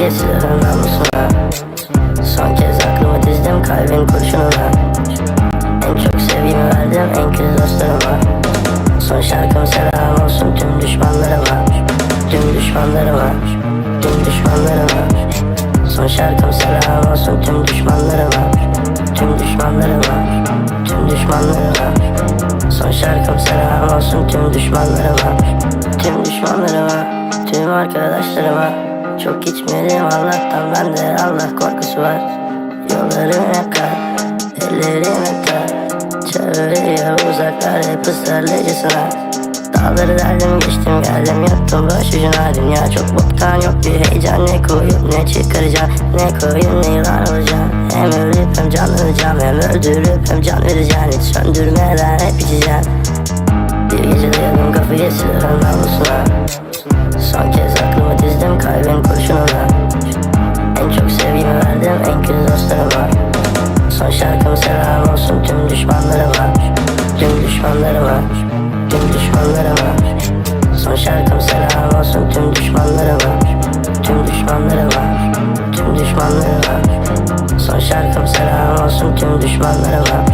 kapıyı silahın namusuna. Son kez aklımı dizdim kalbin kurşununa. En çok sevgimi verdim en kötü dostlarıma. Son şarkım selam olsun tüm düşmanlarıma. Tüm düşmanlarıma, tüm düşmanlarıma. Son şarkım selam olsun tüm düşmanlarıma. Tüm düşmanlarıma, tüm düşmanlarıma. Son şarkım selam olsun tüm düşmanlarıma. Tüm düşmanlarıma, tüm arkadaşlarıma. Çok içmedim Allah'tan, bende Allah korkusu var. Yollarım yakar, ellerim yakar. Çağırıyor uzaklar hep ısrarlıcısına. Dağları derdim geçtim geldim yattım boş ucuna. Dünya çok boktan, yok bir heyecan. Ne koyup ne çıkaracağım, ne koyup ne yılan olacağım. Hem ölüp hem canlanacağım, hem öldürüp hem can vereceğim. Hiç söndürmeden hep içeceğim. Bir gece dayadım kafayı silahın namusuna. Son kez aklımı dizdim kalbin kurşununa. En çok sevgimi verdim en kötü dostlarıma. Son şarkım selam olsun tüm düşmanlarıma. Tüm düşmanlarıma, tüm düşmanlarıma. Son şarkım selam olsun tüm düşmanlarıma. Tüm düşmanlarıma, tüm düşmanlarıma. Son şarkım selam olsun tüm düşmanlarıma.